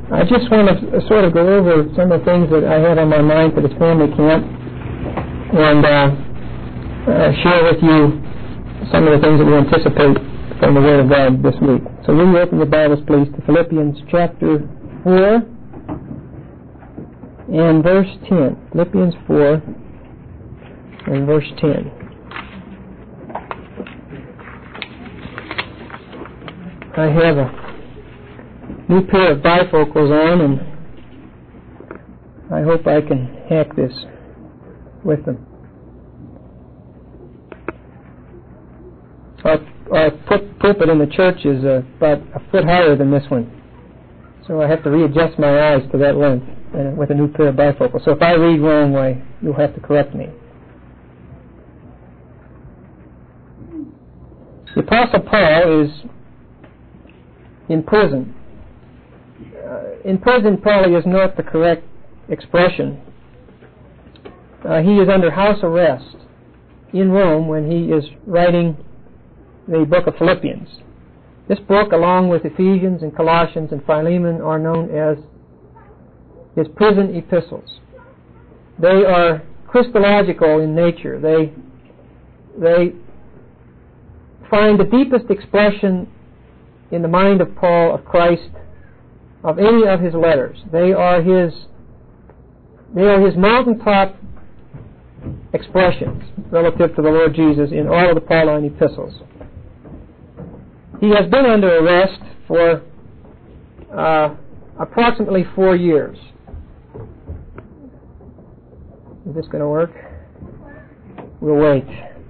I just want to sort of go over some of the things that I had on my mind for this family camp and share with you some of the things that we anticipate from the Word of God this week. So will you open your Bibles, please, to Philippians chapter 4 and verse 10. Philippians 4 and verse 10. I have a new pair of bifocals on, and I hope I can hack this with them. Our pulpit in the church is about a foot higher than this one, so I have to readjust my eyes to that length with a new pair of bifocals. So if I read wrong, you'll have to correct me. The Apostle Paul is in prison. In prison probably is not the correct expression. He is under house arrest in Rome when he is writing the book of Philippians. This book, along with Ephesians and Colossians and Philemon, are known as his prison epistles. They are Christological in nature. They find the deepest expression in the mind of Paul of Christ of any of his letters. They are his mountaintop expressions relative to the Lord Jesus in all of the Pauline epistles. He has been under arrest for approximately 4 years. Is this going to work? We'll wait.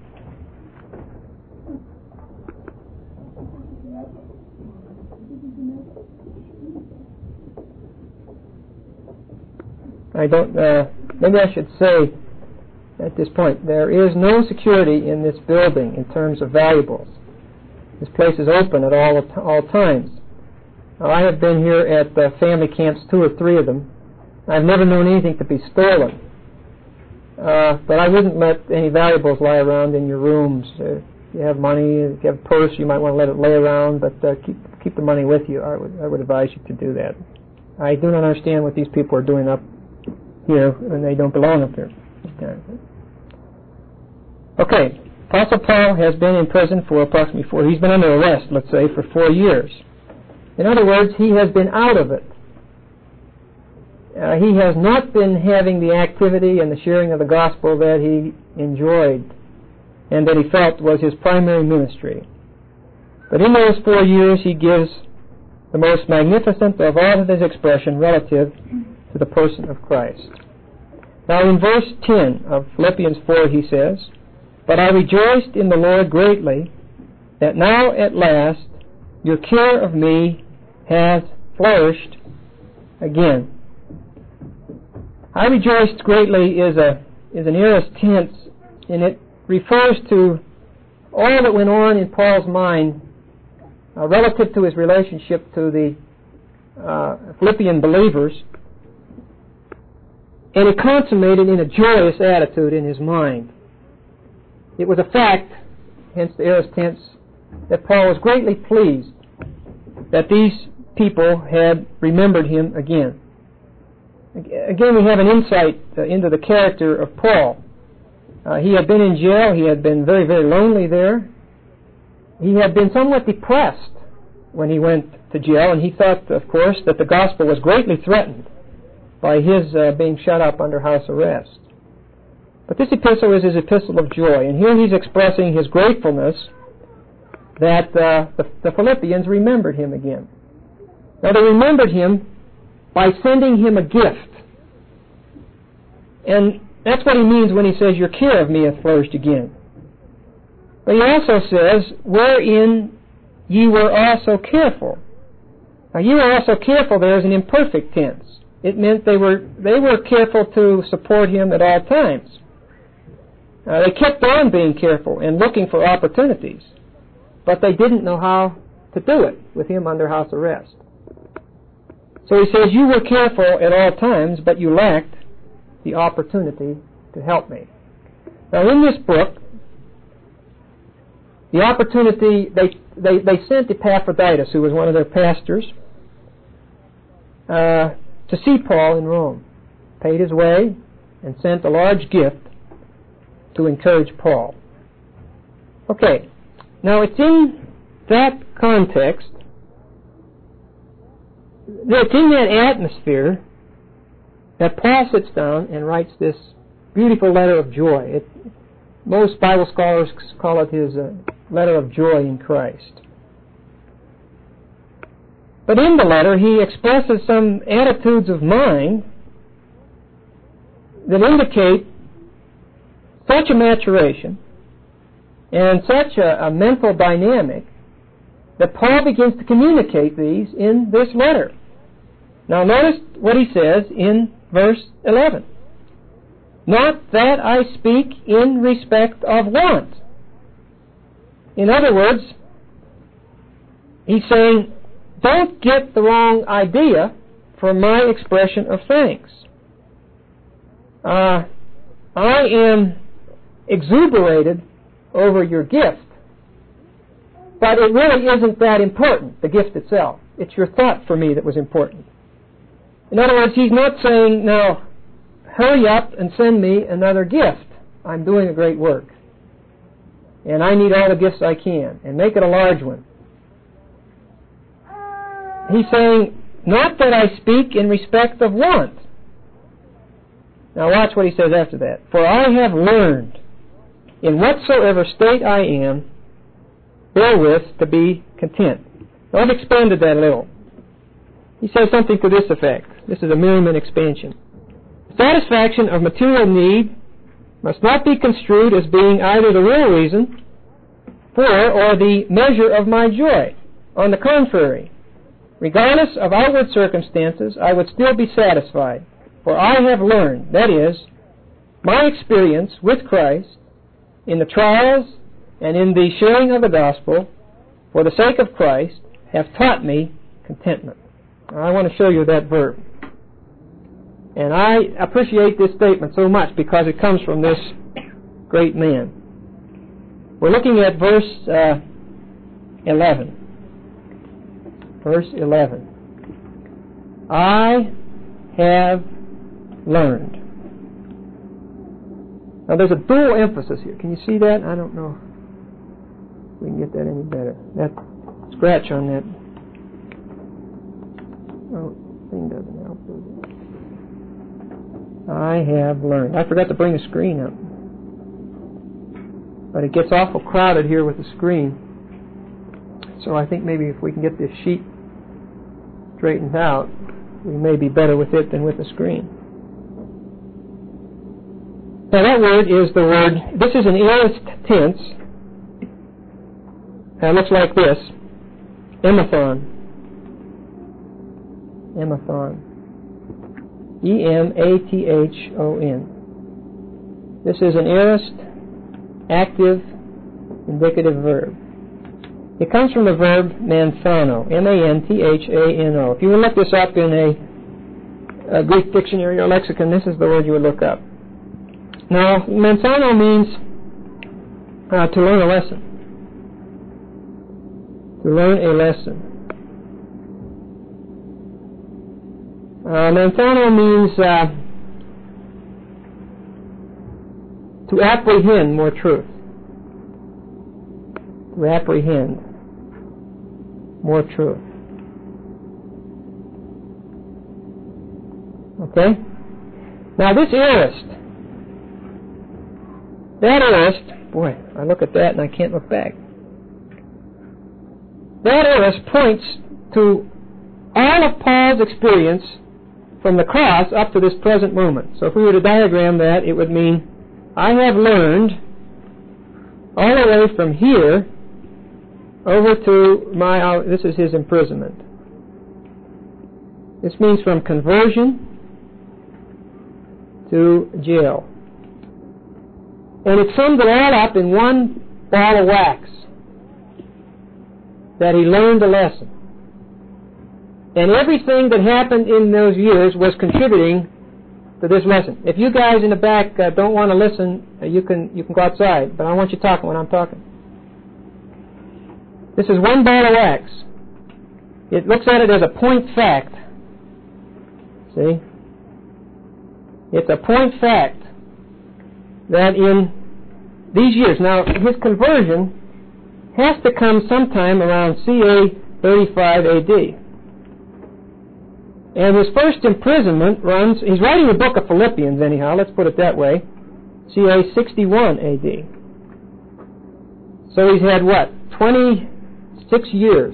Maybe I should say at this point, there is no security in this building in terms of valuables. This place is open at all times. I have been here at the family camps, 2 or 3 of them. I've never known anything to be stolen. But I wouldn't let any valuables lie around in your rooms. If you have money, if you have a purse, you might want to let it lay around, but keep the money with you. I would advise you to do that. I do not understand what these people are doing up here, and they don't belong up here. Okay, Apostle Paul has been in prison for approximately he's been under arrest, let's say, for 4 years. In other words, he has been out of it. He has not been having the activity and the sharing of the gospel that he enjoyed and that he felt was his primary ministry. But in those 4 years, he gives the most magnificent of all of his expression relative to the person of Christ. Now in verse 10 of Philippians 4 he says, "But I rejoiced in the Lord greatly, that now at last your care of me has flourished again." I rejoiced greatly is an aorist tense, and it refers to all that went on in Paul's mind relative to his relationship to the Philippian believers, and it consummated in a joyous attitude in his mind. It was a fact, hence the aorist tense, that Paul was greatly pleased that these people had remembered him again. Again, we have an insight into the character of Paul. He had been in jail. He had been very, very lonely there. He had been somewhat depressed when he went to jail, and he thought, of course, that the gospel was greatly threatened by his being shut up under house arrest. But this epistle is his epistle of joy, and here he's expressing his gratefulness that the Philippians remembered him again. Now, they remembered him by sending him a gift. And that's what he means when he says, "Your care of me hath flourished again." But he also says, "Wherein ye were also careful." Now, "ye were also careful" there is an imperfect tense. It meant they were careful to support him at all times. They kept on being careful and looking for opportunities, but they didn't know how to do it with him under house arrest. So he says, "You were careful at all times, but you lacked the opportunity to help me." Now, in this book, the opportunity, they sent Epaphroditus, who was one of their pastors, to see Paul in Rome, paid his way, and sent a large gift to encourage Paul. Okay, now it's in that context, it's in that atmosphere that Paul sits down and writes this beautiful letter of joy. Most Bible scholars call it his letter of joy in Christ. But in the letter, he expresses some attitudes of mind that indicate such a maturation and such a mental dynamic that Paul begins to communicate these in this letter. Now notice what he says in verse 11. Not that I speak in respect of want. In other words, he's saying, don't get the wrong idea from my expression of thanks. I am exuberated over your gift, but it really isn't that important, the gift itself. It's your thought for me that was important. In other words, he's not saying, now, hurry up and send me another gift. I'm doing a great work, and I need all the gifts I can, and make it a large one. He's saying, not that I speak in respect of want. Now watch what he says after that. For I have learned, in whatsoever state I am, therewith to be content. Now I've expanded that a little. He says something to this effect. This is a Merriman expansion. Satisfaction of material need must not be construed as being either the real reason for or the measure of my joy. On the contrary, regardless of outward circumstances, I would still be satisfied. For I have learned, that is, my experience with Christ in the trials and in the sharing of the gospel for the sake of Christ have taught me contentment. Now, I want to show you that verb. And I appreciate this statement so much because it comes from this great man. We're looking at verse 11. Verse 11. I have learned. Now there's a dual emphasis here. Can you see that? I don't know if we can get that any better. That scratch on that thing doesn't help, does it? I have learned. I forgot to bring the screen up. But it gets awful crowded here with the screen. So I think maybe if we can get this sheet straightened out, we may be better with it than with the screen. Now that word is the word, this is an aorist tense. It looks like this. Emathon. Emathon. E-M-A-T-H-O-N. This is an aorist, active, indicative verb. It comes from the verb manthano, M-A-N-T-H-A-N-O. If you would look this up in a Greek dictionary or lexicon, this is the word you would look up. Now, manthano means to learn a lesson. To learn a lesson. Manthano means to apprehend more truth. To apprehend more truth. Okay? Now this aorist, that aorist, boy, I look at that and I can't look back. That aorist points to all of Paul's experience from the cross up to this present moment. So if we were to diagram that, it would mean I have learned all the way from here over to my, this is his imprisonment. This means from conversion to jail. And it sums it all up in one ball of wax. That he learned a lesson. And everything that happened in those years was contributing to this lesson. If you guys in the back don't want to listen, you can go outside. But I want you talking when I'm talking. This is one ball of wax. It looks at it as a point fact See? It's a point fact that in these years, now his conversion has to come sometime around CA 35 AD. And his first imprisonment runs, he's writing the book of Philippians anyhow, let's put it that way, CA 61 AD. So he's had what? 26 years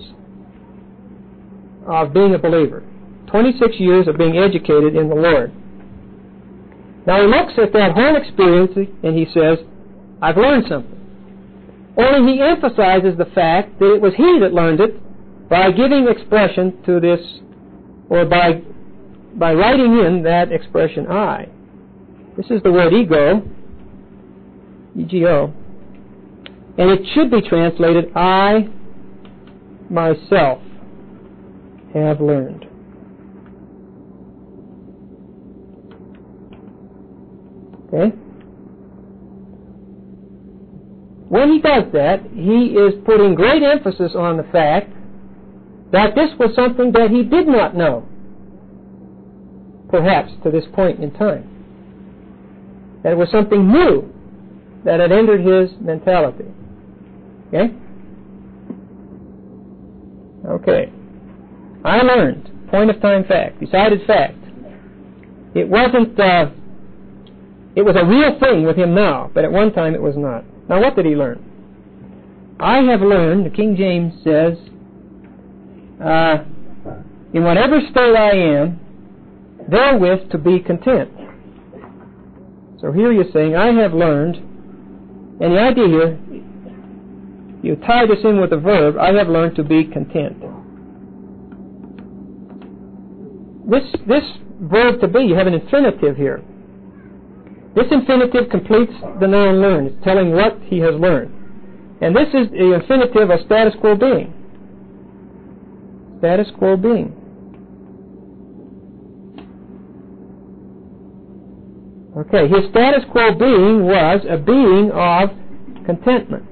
of being a believer. 26 years of being educated in the Lord. Now he looks at that whole experience and he says, I've learned something. Only he emphasizes the fact that it was he that learned it by giving expression to this, or by writing in that expression I. This is the word ego, E-G-O, and it should be translated, I myself have learned. Okay? When he does that, he is putting great emphasis on the fact that this was something that he did not know, perhaps to this point in time. That it was something new that had entered his mentality. Okay? Okay. I learned, point of time fact, decided fact. It wasn't, it was a real thing with him now, but at one time it was not. Now what did he learn? I have learned, the King James says, in whatever state I am, therewith to be content. So here you're saying, I have learned, and the idea here, you tie this in with the verb, I have learned to be content. This verb to be, you have an infinitive here. This infinitive completes the noun learn. It's telling what he has learned. And this is the infinitive of status quo being. Status quo being. Okay, his status quo being was a being of contentment.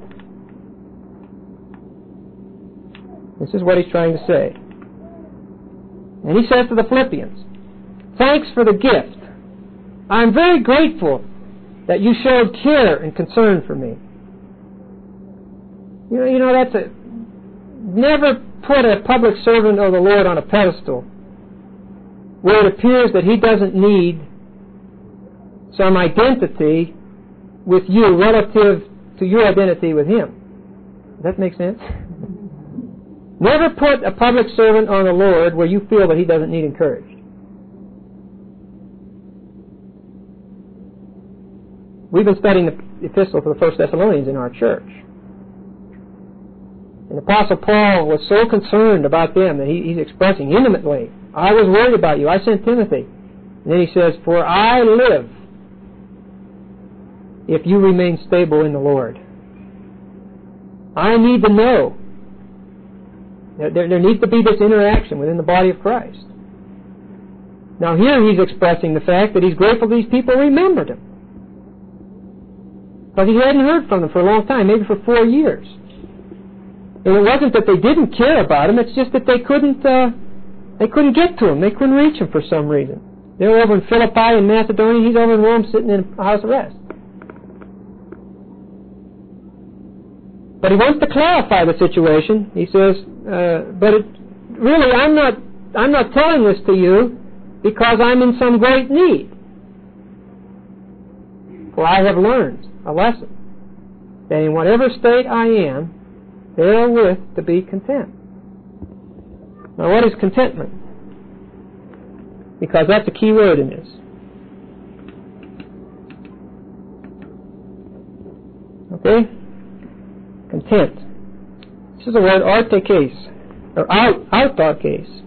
This is what he's trying to say. And he says to the Philippians, thanks for the gift. I'm very grateful that you showed care and concern for me. You know, that's a... Never put a public servant of the Lord on a pedestal where it appears that he doesn't need some identity with you relative to your identity with him. Does that make sense? Never put a public servant on the Lord where you feel that he doesn't need encouraged. We've been studying the epistle to the First Thessalonians in our church. And the Apostle Paul was so concerned about them that he's expressing intimately, I was worried about you. I sent Timothy. And then he says, for I live if you remain stable in the Lord. I need to know. There needs to be this interaction within the body of Christ. Now here he's expressing the fact that he's grateful these people remembered him. Because he hadn't heard from them for a long time, maybe for 4 years. And it wasn't that they didn't care about him, it's just that they couldn't get to him. They couldn't reach him for some reason. They were over in Philippi in Macedonia, he's over in Rome sitting in a house arrest. But he wants to clarify the situation. He says, really, I'm not telling this to you because I'm in some great need. For I have learned a lesson, that in whatever state I am, therewith to be content. Now what is contentment? Because that's a key word in this. Okay? Content. This is the word artekes, or autarkes.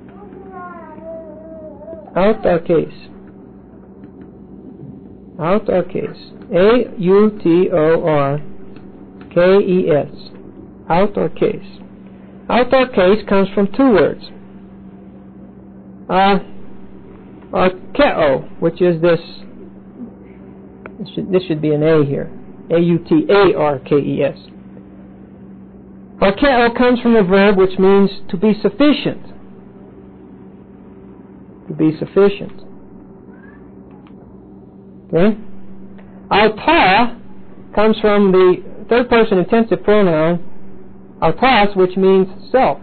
Autarkes. Autarkes. A-U-T-O-R-K-E-S. Autarkes. Autarkes comes from two words. Arkeo, which is this should be an A here. A-U-T-A-R-K-E-S. Arkeo comes from a verb which means to be sufficient. to be sufficient. Okay? Auta comes from the third person intensive pronoun autos, which means self,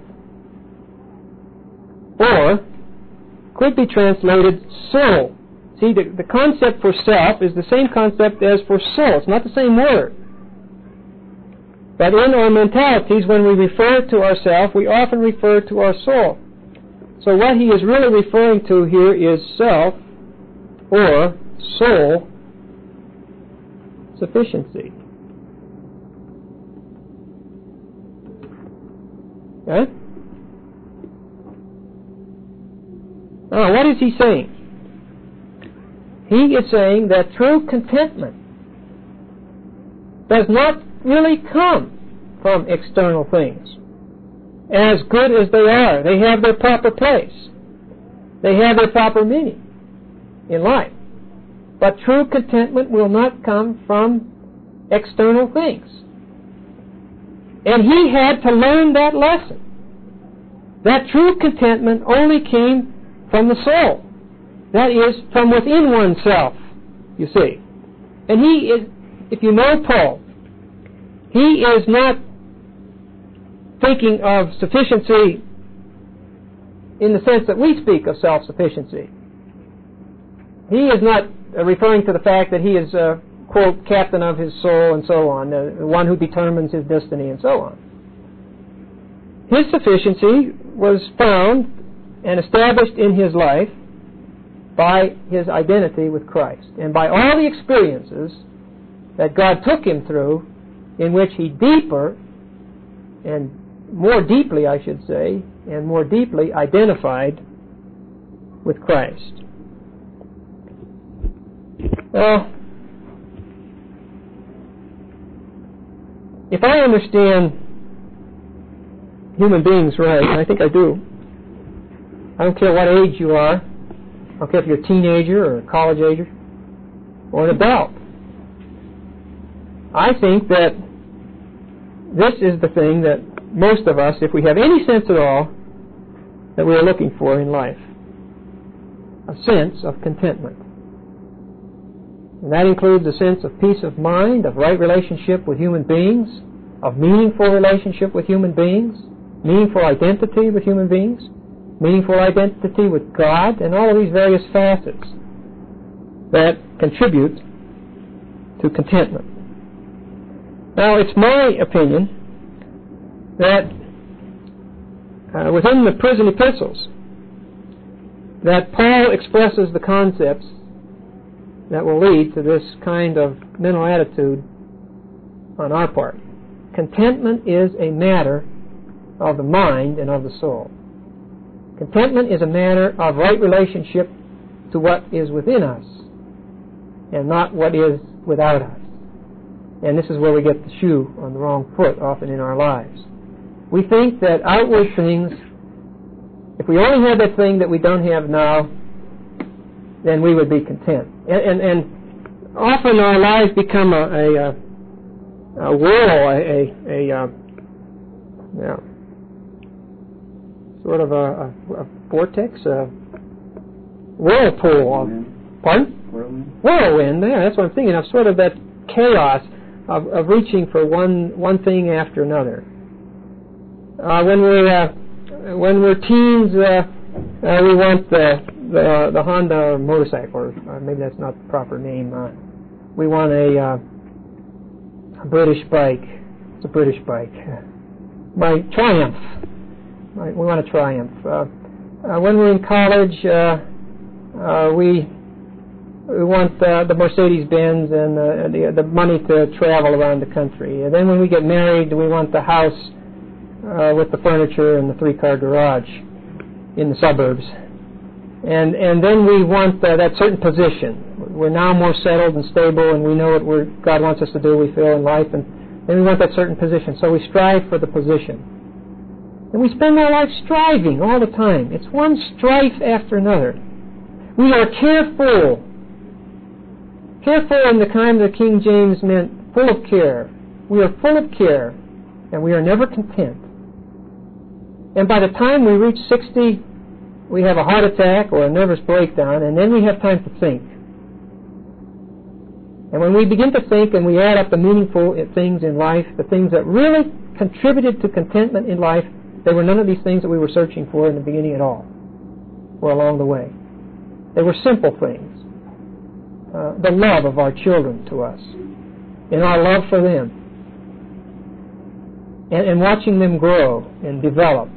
or could be translated soul. See, the concept for self is the same concept as for soul. It's not the same word. But in our mentalities, when we refer to ourself, we often refer to our soul. So what he is really referring to here is self or soul sufficiency. Okay? Now, what is he saying? He is saying that true contentment does not really come from external things. As good as they are, they have their proper place. They have their proper meaning in life. But true contentment will not come from external things. And he had to learn that lesson. That true contentment only came from the soul. That is, from within oneself, you see. And he is, if you know Paul, he is not thinking of sufficiency in the sense that we speak of self-sufficiency. He is not referring to the fact that he is, quote, captain of his soul and so on, the one who determines his destiny and so on. His sufficiency was found and established in his life by his identity with Christ and by all the experiences that God took him through in which he deeper and more deeply, I should say, and more deeply identified with Christ. Well, if I understand human beings right, and I think I do, I don't care what age you are, I don't care if you're a teenager or a college ager or an adult, I think that this is the thing that most of us, if we have any sense at all, that we are looking for in life. A sense of contentment. And that includes a sense of peace of mind, of right relationship with human beings, of meaningful relationship with human beings, meaningful identity with human beings, meaningful identity with God, and all of these various facets that contribute to contentment. Now, it's my opinion that within the prison epistles that Paul expresses the concepts that will lead to this kind of mental attitude on our part. Contentment is a matter of the mind and of the soul. Contentment is a matter of right relationship to what is within us and not what is without us. And this is where we get the shoe on the wrong foot often in our lives. We think that outward things, if we only had that thing that we don't have now, then we would be content. And often our lives become a whirl, sort of a vortex, a whirlpool. Pardon? Whirlwind. Yeah, that's what I'm thinking of. Sort of that chaos of reaching for one thing after another. When we're teens, we want the Honda motorcycle, or maybe that's not the proper name. We want a British bike. It's a British bike. My Triumph. We want a Triumph. When we're in college, we want the Mercedes-Benz and the money to travel around the country. And then when we get married, we want the house with the furniture and the 3-car garage in the suburbs. And then we want that certain position. We're now more settled and stable, and we know what God wants us to do, we feel, in life, and then we want that certain position. So we strive for the position. And we spend our life striving all the time. It's one strife after another. We are careful. Careful in the time the King James meant full of care. We are full of care, and we are never content. And by the time we reach 60 we have a heart attack or a nervous breakdown, and then we have time to think. And when we begin to think and we add up the meaningful things in life, the things that really contributed to contentment in life, they were none of these things that we were searching for in the beginning at all, or along the way. They were simple things. The love of our children to us, and our love for them, and watching them grow and develop.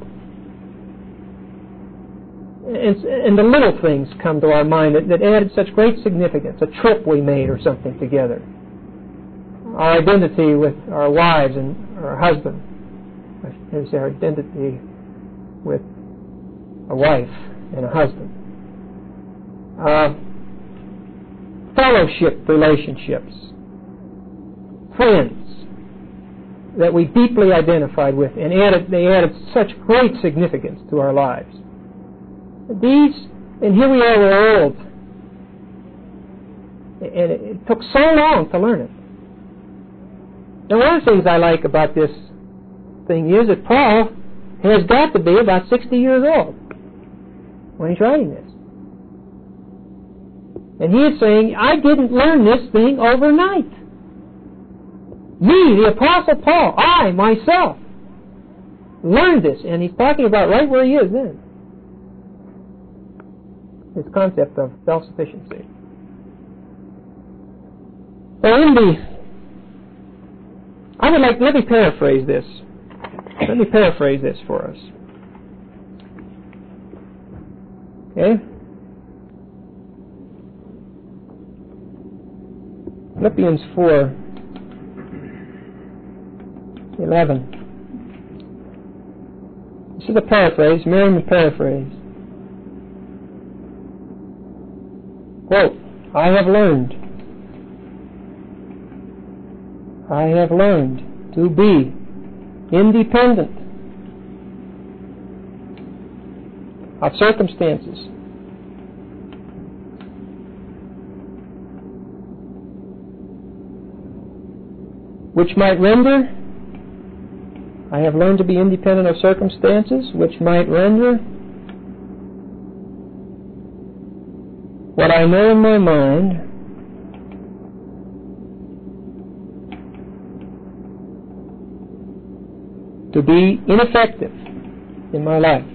And the little things come to our mind that added such great significance. A trip we made or something together. Our identity with our wives and our husband. There's our identity with a wife and a husband. Fellowship relationships. Friends that we deeply identified with, and they added such great significance to our lives. These, and here we are, we're old. And it took so long to learn it. Now, one of the things I like about this thing is that Paul has got to be about 60 years old when he's writing this. And he is saying, I didn't learn this thing overnight. Me, the Apostle Paul, I, myself, learned this. And he's talking about right where he is then. This concept of self-sufficiency. Well, let me paraphrase this. Let me paraphrase this for us. Okay? Philippians 4:11. This is a paraphrase, Merriam paraphrase. Quote, I have learned to be independent of circumstances, which might render what I know in my mind to be ineffective in my life.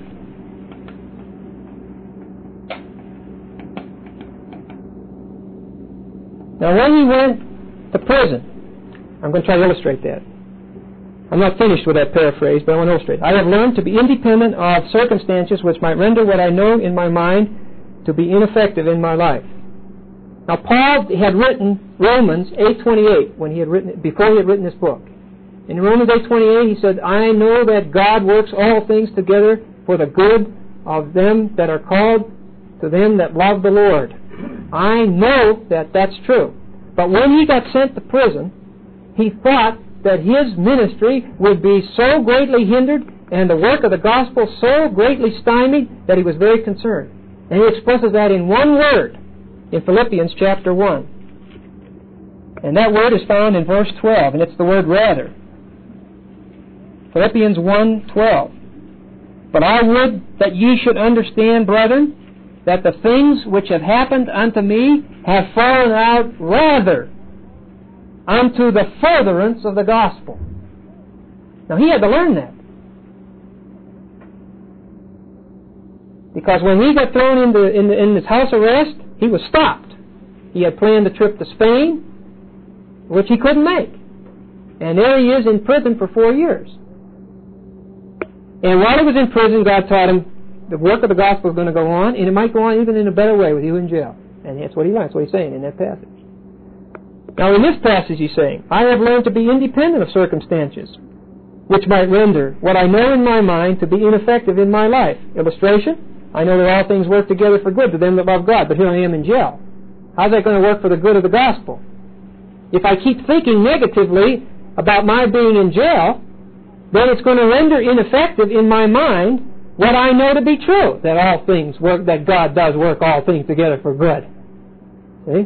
Now, when he went to prison, I'm going to try to illustrate that. I'm not finished with that paraphrase, but I want to illustrate. I have learned to be independent of circumstances which might render what I know in my mind to be ineffective in my life. Now, Paul had written Romans 8:28 before he had written this book. In Romans 8:28, he said, I know that God works all things together for the good of them that are called, to them that love the Lord. I know that that's true. But when he got sent to prison, he thought that his ministry would be so greatly hindered and the work of the gospel so greatly stymied that he was very concerned. And he expresses that in one word in Philippians chapter 1. And that word is found in verse 12, and it's the word rather. Philippians 1:12. But I would that ye should understand, brethren, that the things which have happened unto me have fallen out rather unto the furtherance of the gospel. Now, he had to learn that. Because when he got thrown in his house arrest, he was stopped. He had planned a trip to Spain, which he couldn't make. And there he is in prison for 4 years. And while he was in prison, God taught him the work of the gospel is going to go on, and it might go on even in a better way with you in jail. And that's what he learned. That's what he's saying in that passage. Now, in this passage, he's saying, I have learned to be independent of circumstances, which might render what I know in my mind to be ineffective in my life. Illustration, I know that all things work together for good to them that love God, but here I am in jail. How's that going to work for the good of the gospel? If I keep thinking negatively about my being in jail, then it's going to render ineffective in my mind what I know to be true, that all things work, that God does work all things together for good. See?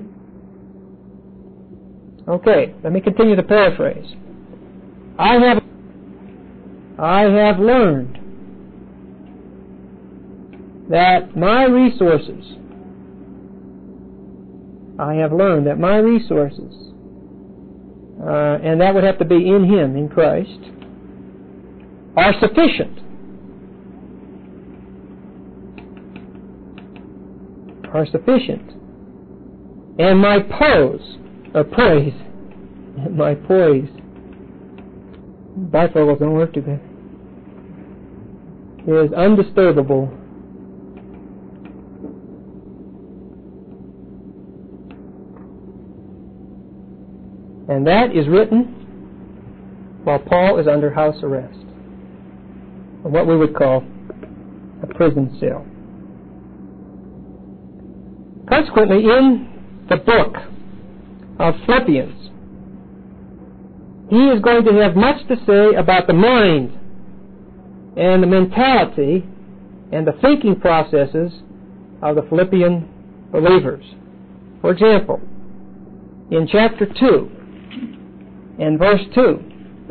Okay, let me continue to paraphrase. I have learned that my resources, I have learned that my resources, and that would have to be in Him, in Christ, are sufficient. Are sufficient. And my praise, bifocals don't work together, is undisturbable. And that is written while Paul is under house arrest, or what we would call a prison cell. Consequently, in the book of Philippians, he is going to have much to say about the mind and the mentality and the thinking processes of the Philippian believers. For example, in chapter 2 and verse 2,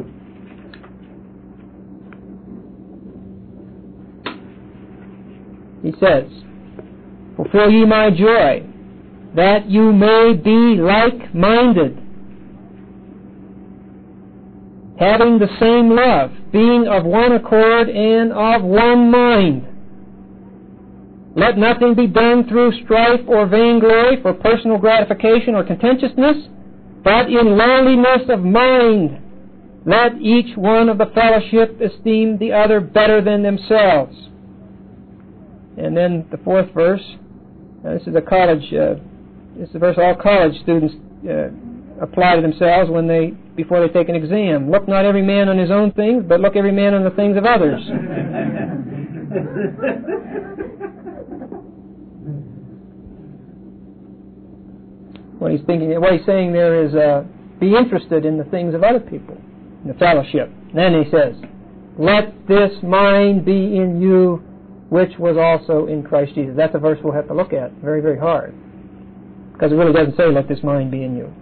he says, "Fulfill ye my joy, that you may be like-minded, having the same love, being of one accord and of one mind. Let nothing be done through strife or vainglory for personal gratification or contentiousness, but in lowliness of mind let each one of the fellowship esteem the other better than themselves." And then the fourth verse, this is a verse all college students apply to themselves before they take an exam. "Look not every man on his own things, but look every man on the things of others." What he's saying there is, be interested in the things of other people, in the fellowship. And then he says, "Let this mind be in you, which was also in Christ Jesus." That's a verse we'll have to look at very, very hard, because it really doesn't say, "Let this mind be in you."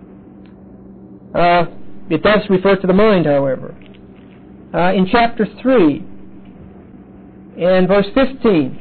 It does refer to the mind, however. In chapter 3 and verse 15,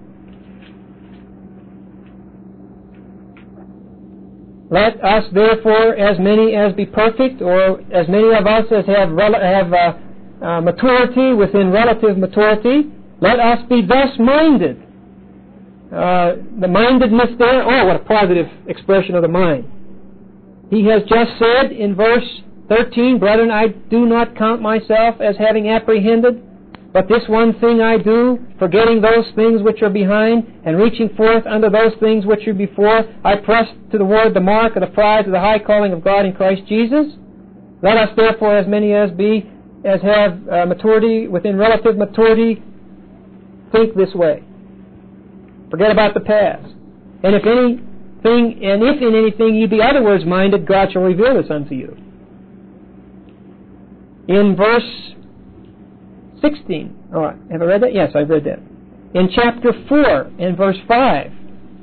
"Let us therefore, as many as be perfect, or as many of us as have maturity within relative maturity, let us be thus minded." The mindedness there, what a positive expression of the mind. He has just said in verse 13, "Brethren, I do not count myself as having apprehended, but this one thing I do, forgetting those things which are behind, and reaching forth unto those things which are before, I press toward the mark of the prize of the high calling of God in Christ Jesus. Let us therefore, as many as have maturity, within relative maturity, think this way." Forget about the past. "And if in anything you be otherwise minded, God shall reveal this unto you." In verse 16, have I read that? Yes, I've read that. In chapter 4 and verse 5,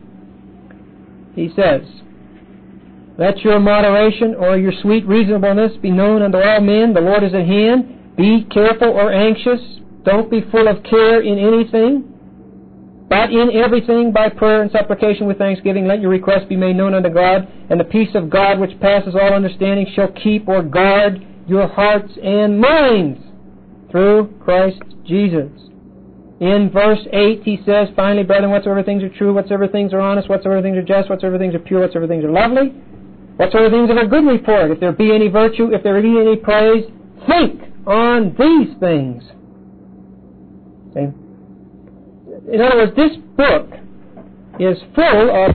he says, "Let your moderation or your sweet reasonableness be known unto all men. The Lord is at hand. Be careful or anxious. Don't be full of care in anything, but in everything by prayer and supplication with thanksgiving let your requests be made known unto God, and the peace of God which passes all understanding shall keep or guard your hearts and minds through Christ Jesus." In verse 8 he says, "Finally, brethren, whatsoever things are true, whatsoever things are honest, whatsoever things are just, whatsoever things are pure, whatsoever things are lovely, whatsoever things are of a good report, if there be any virtue, if there be any praise, think on these things." Okay. In other words, this book is full of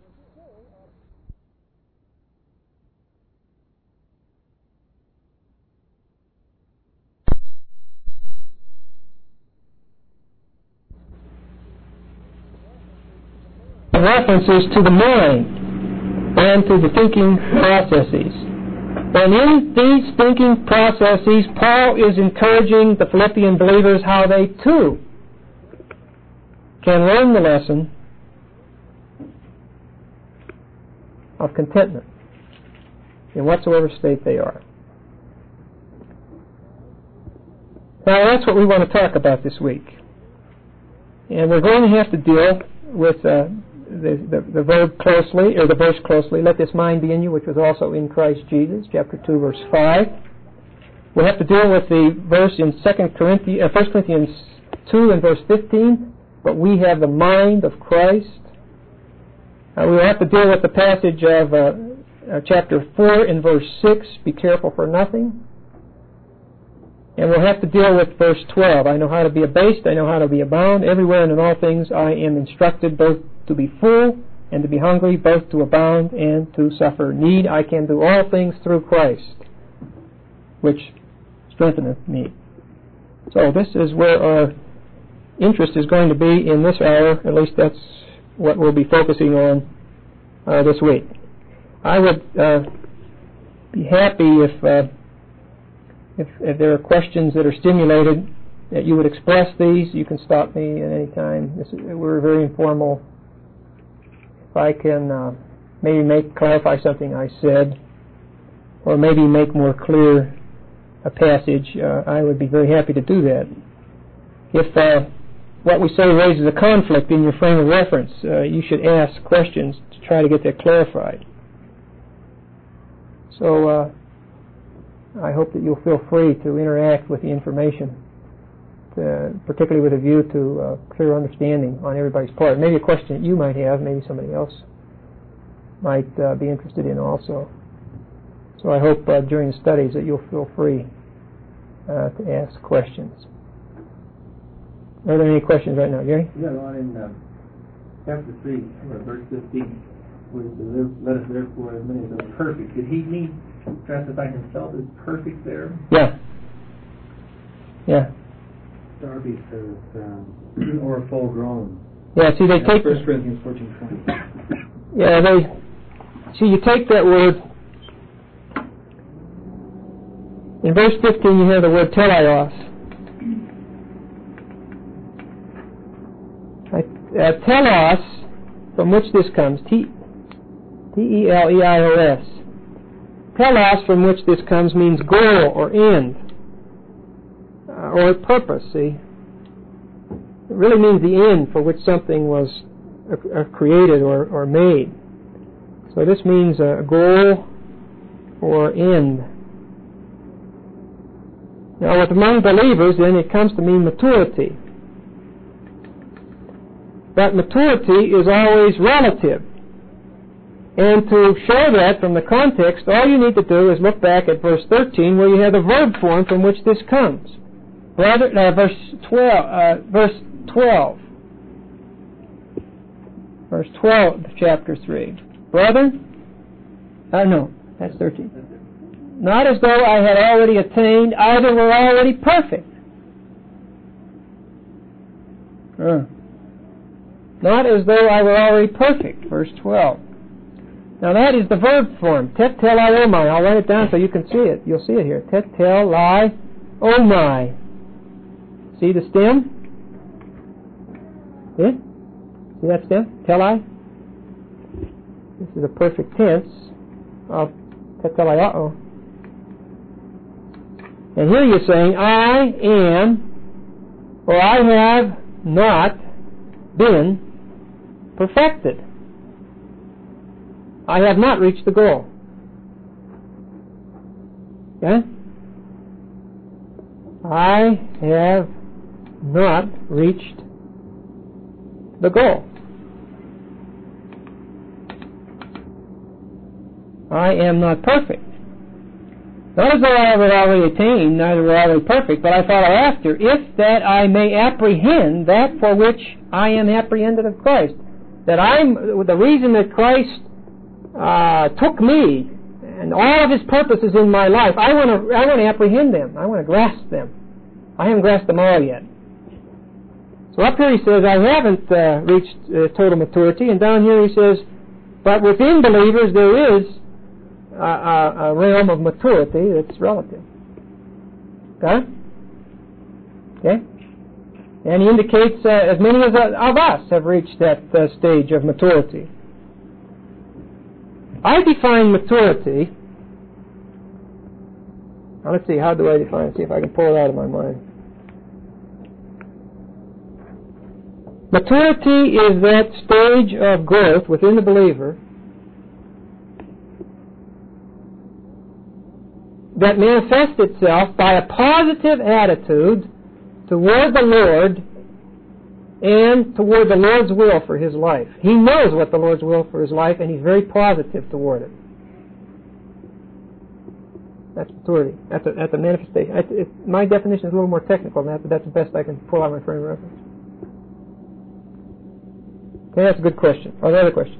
references to the mind and to the thinking processes. And in these thinking processes, Paul is encouraging the Philippian believers how they too can learn the lesson of contentment in whatsoever state they are. Now that's what we want to talk about this week. And we're going to have to deal with the verb closely, or the verse closely. Let this mind be in you, which was also in Christ Jesus, chapter 2, verse 5. We'll have to deal with the verse in 1 Corinthians 2 and verse 15, but we have the mind of Christ. We'll have to deal with the passage of chapter 4 and verse 6, be careful for nothing. And we'll have to deal with verse 12. I know how to be abased, I know how to be abound. Everywhere and in all things I am instructed both to be full and to be hungry, both to abound and to suffer need. I can do all things through Christ, which strengtheneth me. So this is where our interest is going to be in this hour. At least that's what we'll be focusing on this week. I would be happy if there are questions that are stimulated, that you would express these. You can stop me at any time. We're very informal. If I can maybe clarify something I said, or maybe make more clear a passage, I would be very happy to do that. If what we say raises a conflict in your frame of reference, you should ask questions to try to get that clarified. So I hope that you'll feel free to interact with the information, particularly with a view to clear understanding on everybody's part. Maybe a question that you might have, maybe somebody else might be interested in also. So I hope during the studies that you'll feel free to ask questions. Are there any questions right now, Jerry? Yeah, on in chapter 3, verse 15, where it says, let us therefore as many as are perfect. Did he mean classify himself as perfect there? Yeah. Yeah. Darby says, or full grown. Yeah, see, they take 1 Corinthians 14:20. Yeah, you take that word. In verse 15 you have the word teleos. Telos, from which this comes, T-E-L-E-I-O-S. Telos, from which this comes, means goal or end, or purpose, see. It really means the end for which something was created or made. So this means a goal or end. Now, with among believers, then, it comes to mean maturity. But maturity is always relative. And to show that from the context, all you need to do is look back at verse 13, where you have the verb form from which this comes. Verse 12. Verse 12 of chapter 3. Brethren, no, that's 13. Not as though I had already attained, either were already perfect. Not as though I were already perfect, verse 12. Now that is the verb form, tetelaiomai. I'll write it down so you can see it. You'll see it here. Tetelaiomai. See the stem? See it? See that stem? Telai? This is a perfect tense of tetelaiao. And here you're saying, I am, or I have not been perfected. I have not reached the goal. Okay? I have not reached the goal. I am not perfect. Not as though I have already attained, neither were already perfect, but I follow after, if that I may apprehend that for which I am apprehended of Christ. That the reason that Christ took me and all of His purposes in my life, I want to apprehend them. I want to grasp them. I haven't grasped them all yet. So up here he says, I haven't reached total maturity, and down here he says, but within believers there is a realm of maturity that's relative. Okay? Okay? And he indicates as many of us have reached that stage of maturity. I define maturity. Now let's see, how do I define it? See if I can pull it out of my mind. Maturity is that stage of growth within the believer that manifests itself by a positive attitude toward the Lord and toward the Lord's will for his life. He knows what the Lord's will for his life, and he's very positive toward it. That's maturity. That's a manifestation. My definition is a little more technical than that, but that's the best I can pull out my frame of reference. Okay, that's a good question. Are there other questions?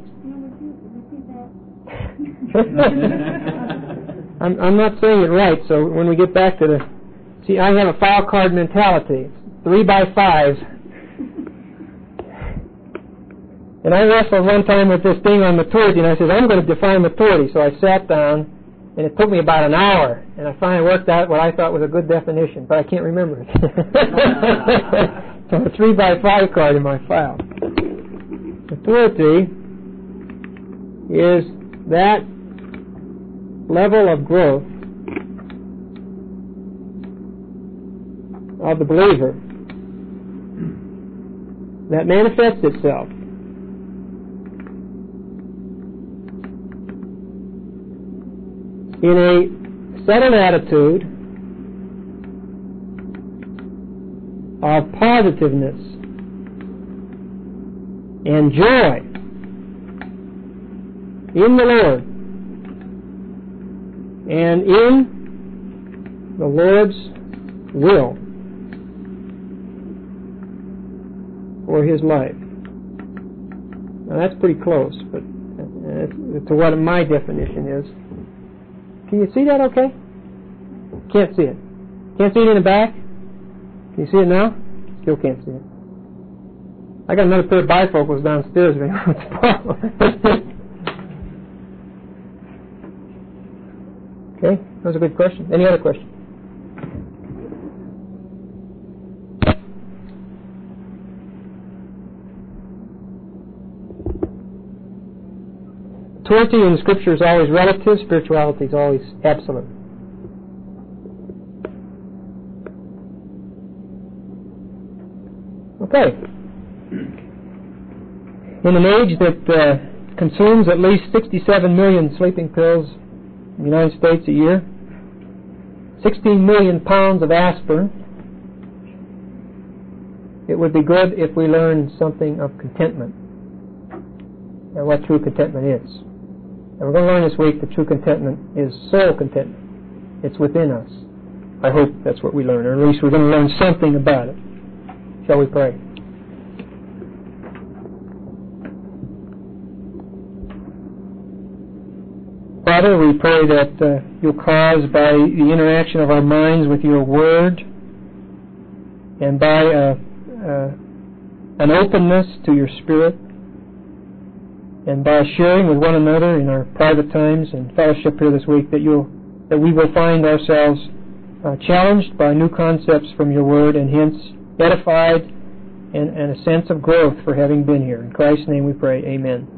I'm not saying it right, so when we get back to see, I have a file card mentality. 3 by 5. And I wrestled one time with this thing on maturity, and I said, I'm going to define maturity. So I sat down, and it took me about an hour, and I finally worked out what I thought was a good definition, but I can't remember it. So a 3 by 5 card in my file. Maturity is that level of growth of the believer that manifests itself in a settled attitude of positiveness and joy in the Lord and in the Lord's will for his life. Now that's pretty close, but to what my definition is. Can you see that okay? Can't see it. Can't see it in the back? Can you see it now? Still can't see it. I got another pair of bifocals downstairs. What's the problem? Okay, that was a good question. Any other questions? Maturity in the Scripture is always relative. Spirituality is always absolute. Okay. In an age that consumes at least 67 million sleeping pills in the United States a year, 16 million pounds of aspirin, it would be good if we learned something of contentment and what true contentment is. And we're going to learn this week that true contentment is soul contentment. It's within us. I hope that's what we learn, or at least we're going to learn something about it. Shall we pray? Father, we pray that you'll cause by the interaction of our minds with your word and by an openness to your Spirit and by sharing with one another in our private times and fellowship here this week that we will find ourselves challenged by new concepts from your word and hence edified and a sense of growth for having been here. In Christ's name we pray. Amen.